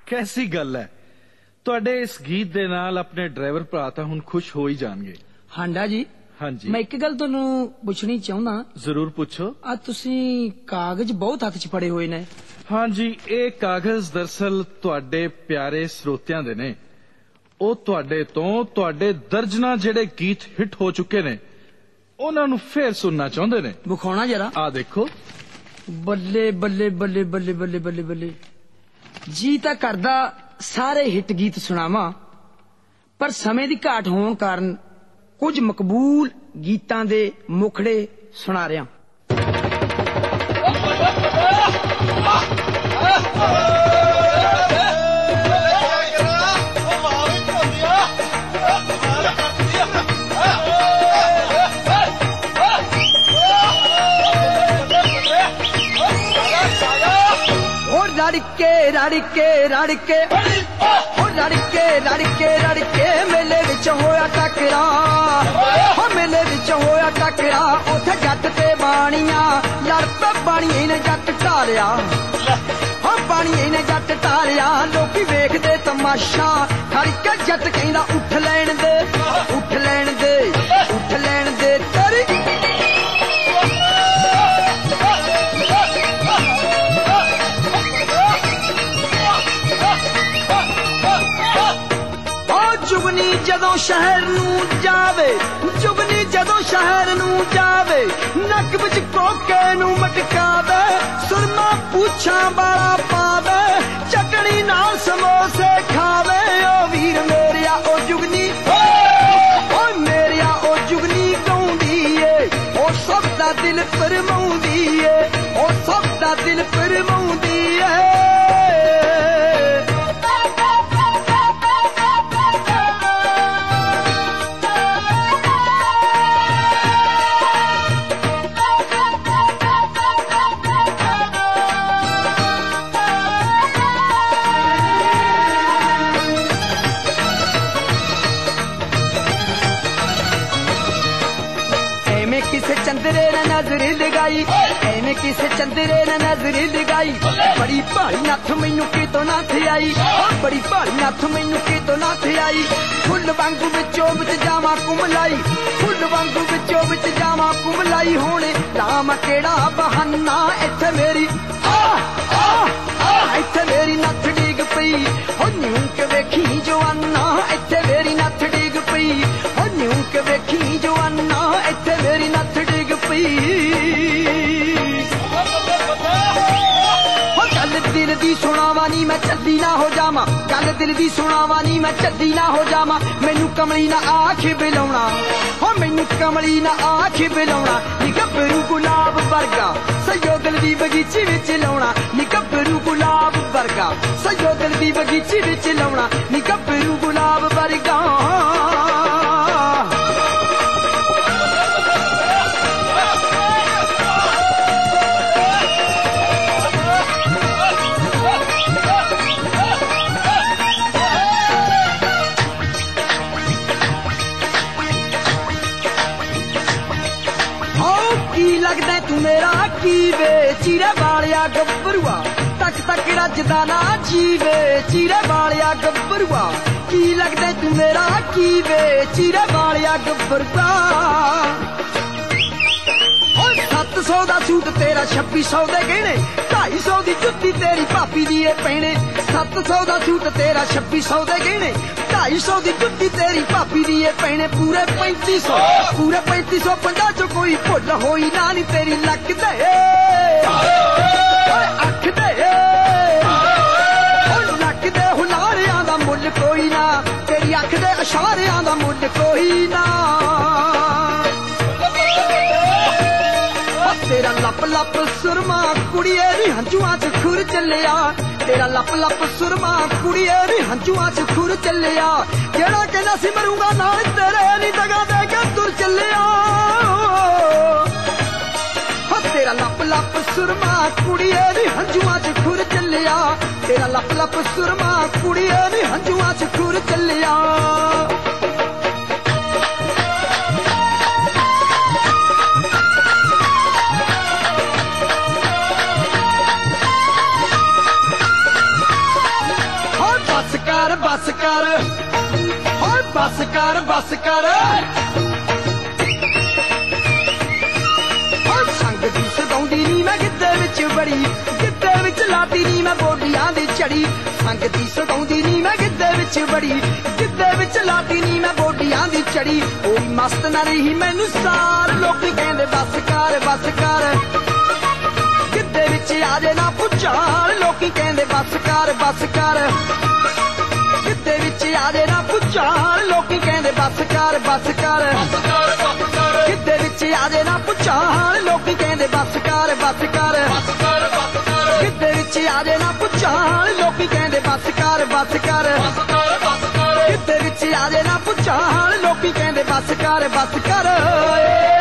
कैसी गल है ਤੁਹਾਡੇ ਇਸ ਗੀਤ ਦੇ ਨਾਲ ਆਪਣੇ ਡਰਾਈਵਰ ਭਰਾ ਤਾਂ ਹੁਣ ਖੁਸ਼ ਹੋ ਹੀ ਜਾਣਗੇ। ਹਾਂਡਾ ਜੀ ਹਾਂਜੀ ਮੈਂ ਇੱਕ ਗੱਲ ਤੁਹਾਨੂੰ ਪੁੱਛਣੀ ਚਾਹੁੰਦਾ। ਜ਼ਰੂਰ ਪੁੱਛੋ। ਆ ਤੁਸੀਂ ਕਾਗਜ਼ ਬਹੁਤ ਹੱਥ 'ਚ ਫੜੇ ਹੋਏ ਨੇ। ਹਾਂਜੀ ਇਹ ਕਾਗਜ਼ ਦਰਅਸਲ ਤੁਹਾਡੇ ਪਿਆਰੇ ਸਰੋਤਿਆਂ ਦੇ ਨੇ। ਉਹ ਤੁਹਾਡੇ ਤੋਂ ਤੁਹਾਡੇ ਦਰਜਨਾਂ ਜਿਹੜੇ ਗੀਤ ਹਿੱਟ ਹੋ ਚੁੱਕੇ ਨੇ ਉਹਨਾਂ ਨੂੰ ਫੇਰ ਸੁਣਨਾ ਚਾਹੁੰਦੇ ਨੇ। ਵਿਖਾਉਣਾ ਜਰਾ। ਆ ਦੇਖੋ। ਬੱਲੇ ਬੱਲੇ ਬੱਲੇ ਬੱਲੇ ਬੱਲੇ ਬੱਲੇ ਬੱਲੇ ਜੀ ਤਾਂ ਕਰਦਾ ਸਾਰੇ ਹਿੱਟ ਗੀਤ ਸੁਣਾਵਾਂ ਪਰ ਸਮੇਂ ਦੀ ਘਾਟ ਹੋਣ ਕਾਰਨ ਕੁਝ ਮਕਬੂਲ ਗੀਤਾਂ ਦੇ ਮੁਖੜੇ ਸੁਣਾ ਰਿਹਾ। ਰੜਕੇ ਰੜਕੇ ਰੜਕੇ ਉਹ ਰੜਕੇ ਰੜਕੇ ਰੜਕੇ ਮੇਲੇ ਵਿੱਚ ਹੋਇਆ ਟੱਕਰਾ ਹੋ ਮੇਲੇ ਵਿੱਚ ਹੋਇਆ ਟੱਕਰਾ ਉੱਥੇ ਜੱਟ ਤੇ ਬਾਣੀਆਂ ਲੜ ਪੈ ਬਾਣੀਏ ਨੇ ਜੱਟ ਢਾਲਿਆ ਹੋ ਬਾਣੀਏ ਨੇ ਜੱਟ ਢਾਲਿਆ ਲੋਕੀ ਵੇਖਦੇ ਤਮਾਸ਼ਾ ਖੜ ਕੇ ਜੱਟ ਕਹਿੰਦਾ ਉੱਠ ਲੈਣ ਦੇ ਉੱਠ ਲੈਣ ਦੇ ਉੱਠ ਲੈਣ ਦੇ ਤੇਰੀ ਜੁਗਨੀ ਜਦੋਂ ਸ਼ਹਿਰ ਨੂੰ ਜਾਵੇ ਜੁਗਨੀ ਜਦੋਂ ਸ਼ਹਿਰ ਨੂੰ ਜਾਵੇ ਨੱਕ ਵਿੱਚ ਕੋਕੇ ਨੂੰ ਮਟਕਾਵੇ ਸੁਰਮਾ ਪੁੱਛਾਂ ਵਾਲਾ ਪਾਵੇ ਚਟਣੀ ਨਾਲ ਸਮੋਸੇ ਖਾਵੇ ਓ ਵੀਰ ਮੇਰਿਆ ਓ ਜੁਗਨੀ ਓ ਮੇਰਿਆ ਓ ਜੁਗਨੀ ਗਾਉਂਦੀ ਏ ਓ ਸਭ ਦਾ ਦਿਲ ਫਰਮਾਉਂਦੀ ਏ ਓ ਸਭ ਦਾ ਦਿਲ ਫਰਮਾਉਂਦੀ ਏ। किसे चंद्रे ने नजर लगाई एने किसे चंद्रे ने नजर लगाई बड़ी भारी नथ मैनू कितों नथ आई बड़ी भारी नथ मैनू कितों नथ आई फुल वांगू विचों विच जावां कुमलाई फुल वांगू विचों विच जावां कुमलाई होने राम केड़ा बहाना इत्थे मेरी इत्थे मेरी नथ डिग पई हो न्यू के वेखी जवाना इत्थे मेरी नथ डिग पई हो न्यू के वेखी जवाना इत्थे मेरी नथ डिग पई हो गल दिल दी सुनावा नी मैं चद्दी ना हो जावां गल दिल दी सुनावा नी मैं चद्दी ना हो जावां मैनू कमली ना आख बिलाउणा हो मैनू कमली ना आख बिलाउणा नी गब्बरू गुलाब वर्गा सयो दिल दी बगीची विच लाउणा नी गब्बरू गुलाब वर्गा सयो दिल दी बगीची विच लाउणा नी गब्बरू गुलाब वर्गा। लगदा तू मेरा की वे चीरे वालिया गब्बरुआ तक तक रजदा ना जीवे चीरे वालिया गब्बरुआ की लगदा तू मेरा की वे चीरे वालिया गब्बरुआ 700 दा सूट तेरा 2600 दे गहने 250 दी जुत्ती तेरी भाभी दी ए पैणे 700 दा सूट तेरा 2600 दे गहने 250 दी जुत्ती तेरी भाभी दी ए पैणे पूरे 3500 50 चो कोई भुल होई ना नी तेरी लक दे अख दे लक दे हुलारियां दा मुल कोई ना तेरी अख दे इशारियां दा मुल कोई ना तेरा लप लप सुरमा कुड़िए नी हंजुआं च खुर चलिया तेरा लप लप सुरमा कुड़िए नी हंजुआं च खुर चलिया जेड़ा कहना सी मरूंगा नाल तेरे नी दगा दे के तुर चलिया तेरा लप लप सुरमा कुड़िए नी हंजुआं च खुर चलिया तेरा लप लप सुरमा कुड़िए नी हंजुआं च खुर चलिया। ਕਰ ਬੱਸ ਕਰ ਹੋਏ ਬੱਸ ਕਰ ਬੱਸ ਕਰ ਹੋਏ ਸੰਗ ਦੀ ਸਦਾਉਂਦੀ ਨੀ ਮੈਂ ਗਿੱਧੇ ਵਿੱਚ ਬੜੀ ਗਿੱਧੇ ਵਿੱਚ ਲਾਤੀ ਨੀ ਮੈਂ ਬੋਡੀਆਂ ਦੀ ਝੜੀ ਸੰਗ ਦੀ ਸਦਾਉਂਦੀ ਨੀ ਮੈਂ ਗਿੱਧੇ ਵਿੱਚ ਬੜੀ ਗਿੱਧੇ ਵਿੱਚ ਲਾਤੀ ਨੀ ਮੈਂ ਬੋਡੀਆਂ ਦੀ ਝੜੀ ਕੋਈ ਮਸਤ ਨਾ ਰਹੀ ਮੈਨੂੰ ਸਾਰ ਲੋਕੀ ਕਹਿੰਦੇ ਬੱਸ ਕਰ ਬੱਸ ਕਰ ਗਿੱਧੇ ਵਿੱਚ ਆ ਜੇ ਨਾ ਪੁੱਛਾਲ ਲੋਕੀ ਕਹਿੰਦੇ ਬੱਸ ਕਰ ਬੱਸ ਕਰ ਗਿੱਧੇ ਵਿੱਚ ਆ ਜੇ ਨਾ ਪੁੱਛਾਲ ਲੋਕੀ ਕਹਿੰਦੇ ਬੱਸ ਕਰ ਬੱਸ ਕਰ ਗਿੱਧੇ ਵਿੱਚ ਆ ਜੇ ਨਾ ਪੁੱਛਾਲ ਲੋਕੀ ਕਹਿੰਦੇ ਬੱਸ ਕਰ ਬੱਸ ਕਰ ਗਿੱਧੇ ਵਿੱਚ ਆ ਜੇ ਨਾ ਪੁੱਛਾਲ ਲੋਕੀ ਕਹਿੰਦੇ ਬੱਸ ਕਰ ਬੱਸ ਕਰ ਗਿੱਧੇ ਵਿੱਚ ਆ ਜੇ ਨਾ ਪੁੱਛਾਲ ਲੋਕੀ ਕਹਿੰਦੇ ਬੱਸ ਕਰ ਬੱਸ ਕਰ